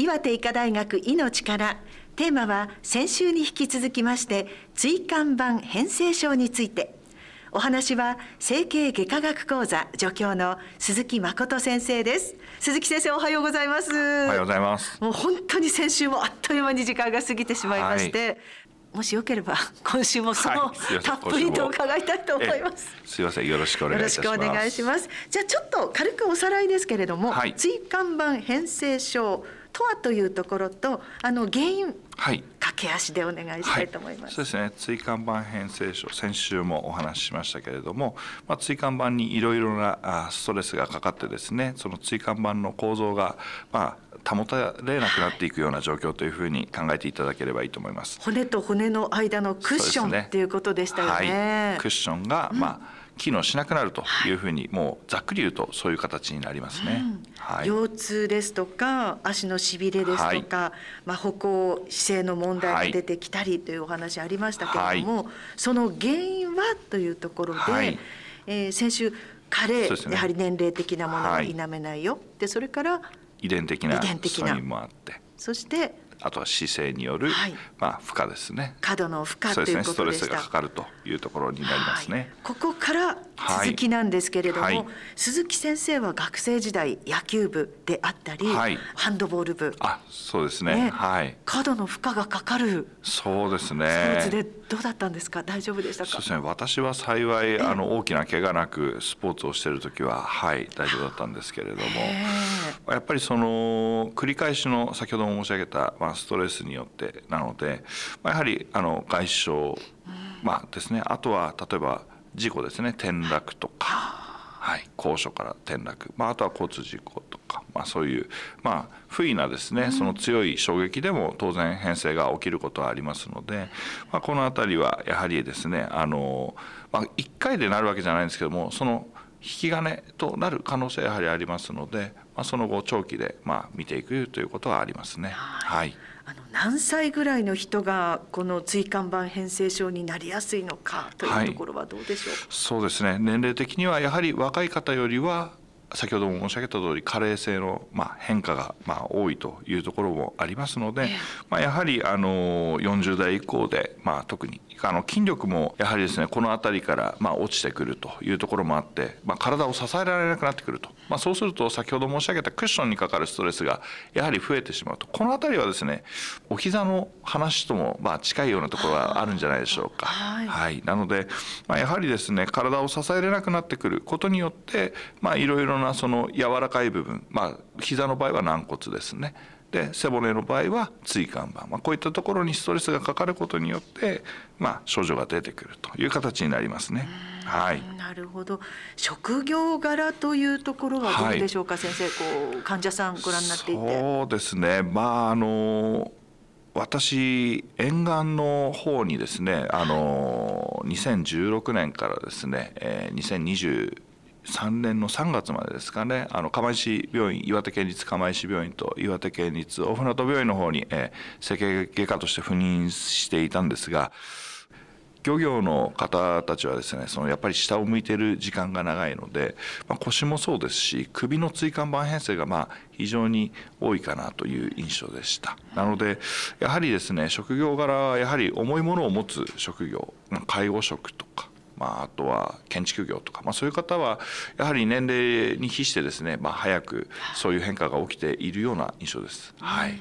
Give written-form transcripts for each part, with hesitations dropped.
岩手医科大学医の力。テーマは先週に引き続きまして椎間板変性症について。お話は整形外科学講座助教の鈴木誠先生です。鈴木先生、おはようございます。 おはようございます。 もう本当に先週もあっという間に時間が過ぎてしまいまして、もしよければ今週もその、たっぷりと伺いたいと思います。 すいません、よろしくお願いいたします。 よろしくお願いします。じゃあちょっと軽くおさらいですけれども、椎間板変性症とはというところと原因、駆け足でお願いしたいと思います。 そうですね、椎間板変性症、先週もお話ししましたけれども、椎間板にいろいろなストレスがかかってですね、その椎間板の構造が保たれなくなっていくような状況というふうに考えていただければいいと思います。 骨と骨の間のクッションっていうことでしたよね。 クッションが機能しなくなるというふうに、もうざっくり言うとそういう形になりますね。 腰痛ですとか足のしびれですとか、歩行姿勢の問題が出てきたりというお話ありましたけれども、その原因はというところで、先週加齢、やはり年齢的なものを否めないよ、でそれから遺伝的な素因もあって、 そしてあとは姿勢による、負荷ですね。 過度の負荷ということでした。 ストレスがかかるというところになりますね。 ここから続きなんですけれども、鈴木先生は学生時代野球部であったり、ハンドボール部、 そうですね。 過度の負荷がかかるそうですね。 スポーツでどうだったんですか。大丈夫でしたか。 そうですね。私は幸い大きな怪我なくスポーツをしている時は大丈夫だったんですけれども、やっぱりその繰り返しの先ほども申し上げたストレスによってなので、やはり外傷ですね。あとは例えば事故ですね、転落とか、高所から転落、あとは交通事故とか、そういう不意なですね、その強い衝撃でも当然変性が起きることはありますので、この辺りはやはりですね、1回でなるわけじゃないんですけども、その引き金となる可能性はやはりありますので、その後長期で見ていくということはありますね。 何歳ぐらいの人がこの椎間板変性症になりやすいのかというところはどうでしょう。 そうですね、年齢的にはやはり若い方よりは先ほども申し上げた通り加齢性の変化が多いというところもありますので、やはり40代以降で特に筋力もやはりですね、この辺りから落ちてくるというところもあって、体を支えられなくなってくると、そうすると先ほど申し上げたクッションにかかるストレスがやはり増えてしまうと、この辺りはですね、お膝の話とも近いようなところがあるんじゃないでしょうか。なので、やはりですね、体を支えれなくなってくることによっていろいろなその柔らかい部分、膝の場合は軟骨ですね。で背骨の場合は椎間板、こういったところにストレスがかかることによって、症状が出てくるという形になりますね。 なるほど。職業柄というところはどうでしょうか、先生。患者さんご覧になっていて。 そうですね、私沿岸の方にですね、2016年からですね、2023年の3月までですかね、釜石病院、岩手県立釜石病院と岩手県立大船渡病院の方に、整形外科として赴任していたんですが、漁業の方たちはですね、やっぱり下を向いている時間が長いので、腰もそうですし首の椎間板変性が非常に多いかなという印象でした。なのでやはりですね、職業柄はやはり重いものを持つ職業、介護職とか、あとは建築業とか、そういう方はやはり年齢に比してですね、早くそういう変化が起きているような印象です。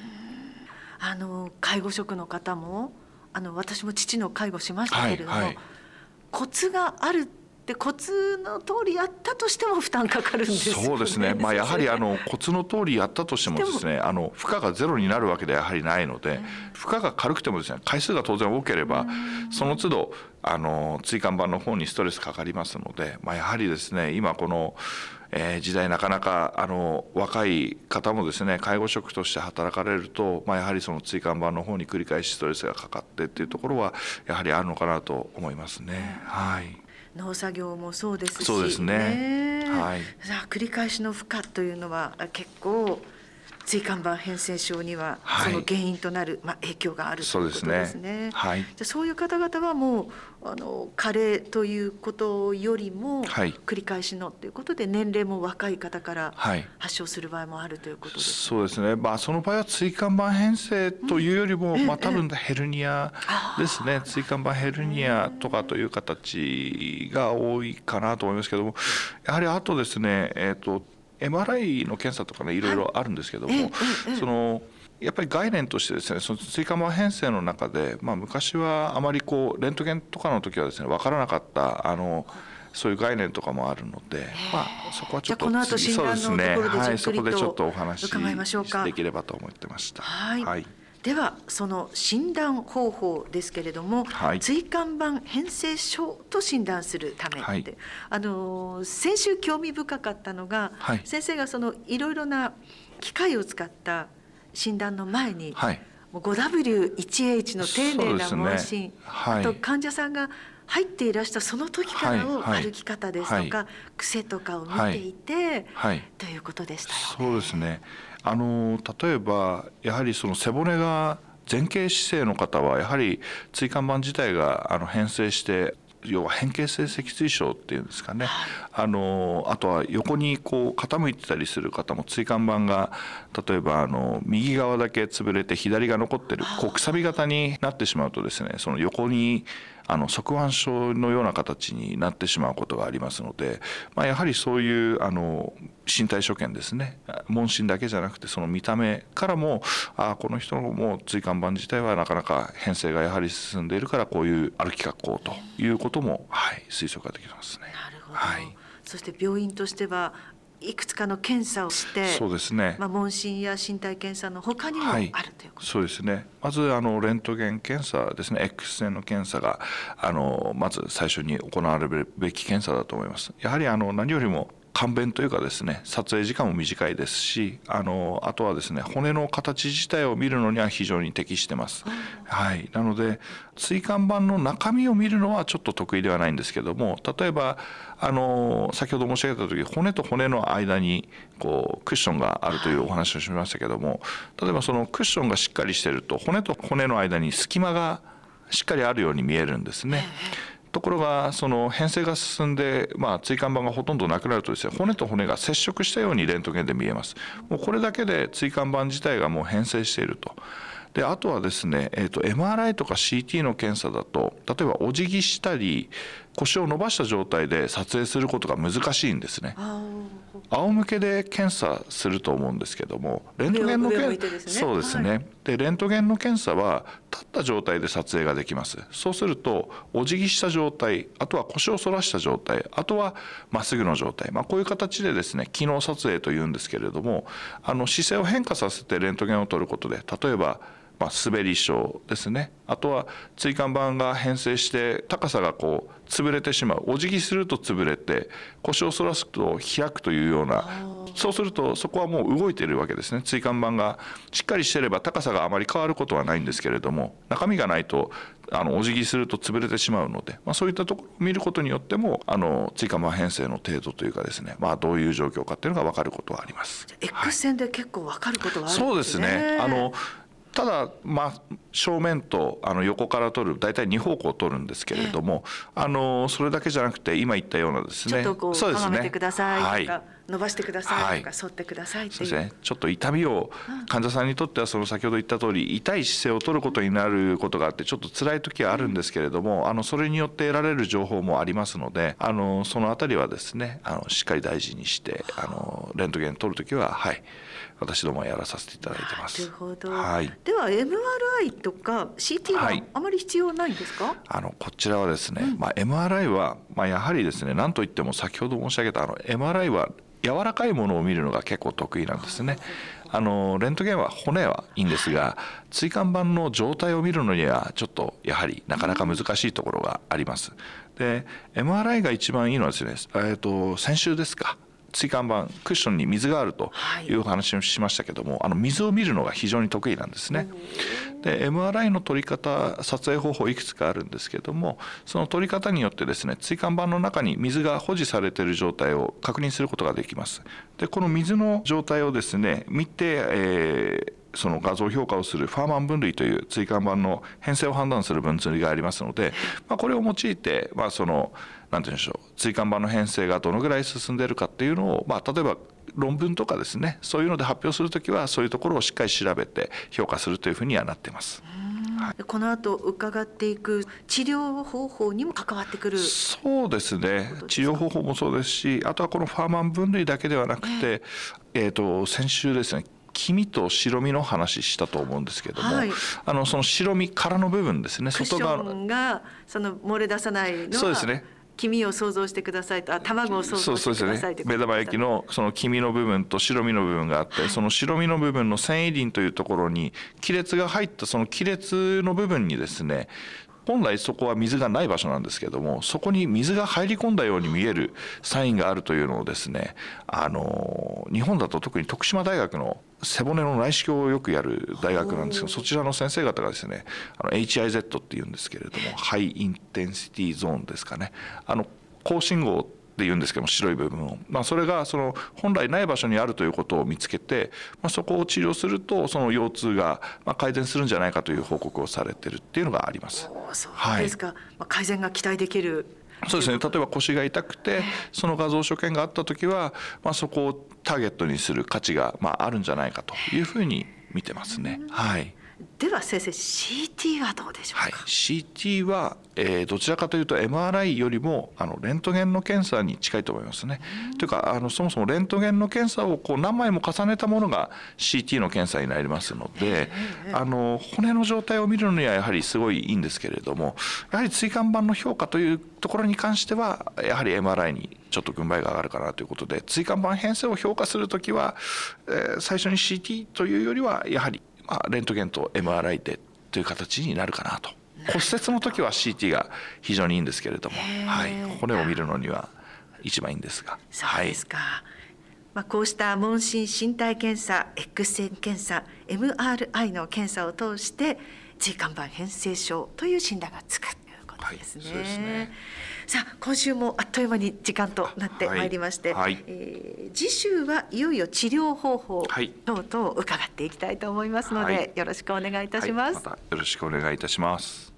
介護職の方も私も父の介護しましたけれども、コツがあるってコツの通りやったとしても負担かかるんですよね。 そうですね、やはりコツの通りやったとしてもですね、負荷がゼロになるわけではやはりないので、負荷が軽くてもですね、回数が当然多ければその都度椎間板の方にストレスかかりますので、やはりですね、今この時代なかなか若い方もですね、介護職として働かれると、やはりその椎間板の方に繰り返しストレスがかかってっていうところはやはりあるのかなと思いますね。 農作業もそうですし、 そうですね。 繰り返しの負荷というのは結構椎間板変性症にはその原因となる、影響があるということですね。そういう方々はもう加齢ということよりも繰り返しのということで、年齢も若い方から発症する場合もあるということです。 そうですね。その場合は椎間板変性というよりも、多分ヘルニアですね。椎間板ヘルニアとかという形が多いかなと思いますけども、やはりあとですね、MRI の検査とかね、いろいろあるんですけども、やっぱり概念としてですね、その椎間板変性の中で、昔はあまりレントゲンとかの時はですね、分からなかったそういう概念とかもあるので、そこはちょっとこの後診断のところでそこでちょっとお話し伺できればと思ってました。 ではその診断方法ですけれども、椎間板変性症と診断するためって、先週興味深かったのが、先生がいろいろな機械を使った診断の前に、5W1H の丁寧な問診、あと患者さんが入っていらしたその時からの歩き方ですとか、癖とかを見ていて、ということでしたよね。 そうですね。例えばやはりその背骨が前傾姿勢の方はやはり椎間板自体が変性して、要は変形性脊椎症っていうんですかね、あとは横に傾いてたりする方も椎間板が例えば右側だけ潰れて左が残ってるくさび型になってしまうとですね、その横に側弯症のような形になってしまうことがありますので、やはりそういう身体所見ですね、問診だけじゃなくてその見た目からもこの人も椎間板自体はなかなか変性がやはり進んでいるからこういう歩き格好ということも、推測ができますね。 なるほど。そして病院としてはいくつかの検査をして、 そうですね、 問診や身体検査の他にもあるということです。 そうですね。まずレントゲン検査ですね、X 線の検査がまず最初に行われるべき検査だと思います。やはり何よりも簡便というかですね、撮影時間も短いですし、あとはですね、骨の形自体を見るのには非常に適してます。なので椎間板の中身を見るのはちょっと得意ではないんですけども、例えば先ほど申し上げた時、骨と骨の間にクッションがあるというお話をしましたけども、例えばそのクッションがしっかりしていると骨と骨の間に隙間がしっかりあるように見えるんですね。ところがその変性が進んで、椎間板がほとんどなくなるとですね、骨と骨が接触したようにレントゲンで見えます。もうこれだけで椎間板自体がもう変性していると。であとはですね、MRI とか CT の検査だと、例えばお辞儀したり腰を伸ばした状態で撮影することが難しいんですね。仰向けで検査すると思うんですけども、レントゲンのそうですね。でレントゲンの検査は立った状態で撮影ができます。そうするとお辞儀した状態、あとは腰を反らした状態、あとはまっすぐの状態、こういう形でですね、機能撮影というんですけれども、姿勢を変化させてレントゲンを取ることで、例えば滑り症ですね、あとは椎間板が変性して高さが潰れてしまう、お辞儀すると潰れて腰を反らすと開くというような、そうするとそこはもう動いているわけですね。椎間板がしっかりしていれば高さがあまり変わることはないんですけれども、中身がないとお辞儀すると潰れてしまうので、そういったところを見ることによっても椎間板変性の程度というかですね、どういう状況かっていうのが分かることはあります。 X 線で結構分かることはあるんですね。 そうですね。ただ正面と横から撮る大体2方向撮るんですけれども、それだけじゃなくて今言ったようなですね、 ちょっとかがめてくださいとか、伸ばしてくださいとか、反ってくださいっていう。 そうですね。ちょっと痛みを患者さんにとっては先ほど言った通り痛い姿勢を取ることになることがあって、ちょっと辛い時はあるんですけれども、それによって得られる情報もありますので、そのあたりはですねしっかり大事にしてレントゲン取る時は私どもはやらさせていただいてます。 なるほど。では MRI とか CT はあまり必要ないんですか？ こちらはですね、MRI はやはりですね、何といっても先ほど申し上げたMRI は柔らかいものを見るのが結構得意なんですね。レントゲンは骨はいいんですが、椎間板の状態を見るのにはちょっとやはりなかなか難しいところがあります。で MRI が一番いいのはですね、先週ですか椎間板クッションに水があるというお話をしましたけども、水を見るのが非常に得意なんですね。で MRI の取り方撮影方法いくつかあるんですけども、その取り方によってですね、椎間板の中に水が保持されている状態を確認することができます。でこの水の状態をですね見て、その画像評価をするファーマン分類という椎間板の変性を判断する分類がありますので、これを用いて、そのなんて言うんでしょう、椎間板の変性がどのぐらい進んでいるかっていうのを、例えば論文とかですね、そういうので発表するときはそういうところをしっかり調べて評価するというふうにはなっています。 この後伺っていく治療方法にも関わってくる。 そうですね、治療方法もそうですし、あとはこのファーマン分類だけではなくて、先週ですね、黄身と白身の話したと思うんですけれども、その白身殻の部分ですね、 外側クッションがその漏れ出さないのは、 そうですね、 黄身を想像してくださいと、卵を想像してくださいということですね。 目玉焼きのその黄身の部分と白身の部分があって、その白身の部分の繊維輪というところに亀裂が入った、その亀裂の部分にですね、本来そこは水がない場所なんですけども、そこに水が入り込んだように見えるサインがあるというのをですね、日本だと特に徳島大学の背骨の内視鏡をよくやる大学なんですけど、そちらの先生方がですね、HIZ っていうんですけれども、ハイインテンシティゾーンですかね、高信号って言うんですけども、白い部分を、それがその本来ない場所にあるということを見つけて、そこを治療するとその腰痛が改善するんじゃないかという報告をされてるっていうのがあります。 そうですか、改善が期待できる。 そうですね、例えば腰が痛くてその画像所見があった時は、そこをターゲットにする価値があるんじゃないかというふうに見てますね。 では先生、 CT はどうでしょうか。 CT は、どちらかというと MRI よりもレントゲンの検査に近いと思いますね。というかそもそもレントゲンの検査を何枚も重ねたものが CT の検査になりますので、骨の状態を見るのにはやはりすごいいいんですけれども、やはり椎間板の評価というところに関してはやはり MRI にちょっと軍配が上がるかなということで、椎間板変性を評価するときは、最初に CT というよりはやはりレントゲンと MRI でという形になるかなと。骨折の時は CT が非常にいいんですけれども、骨を見るのには一番いいんですが。 そうですか。こうした問診身体検査、X 線検査、MRI の検査を通して椎間板変性症という診断がつくということですね。 そうですね。 さあ今週もあっという間に時間となってまいりまして、次週はいよいよ治療方法等々伺っていきたいと思いますので、よろしくお願いいたします。 またよろしくお願いいたします。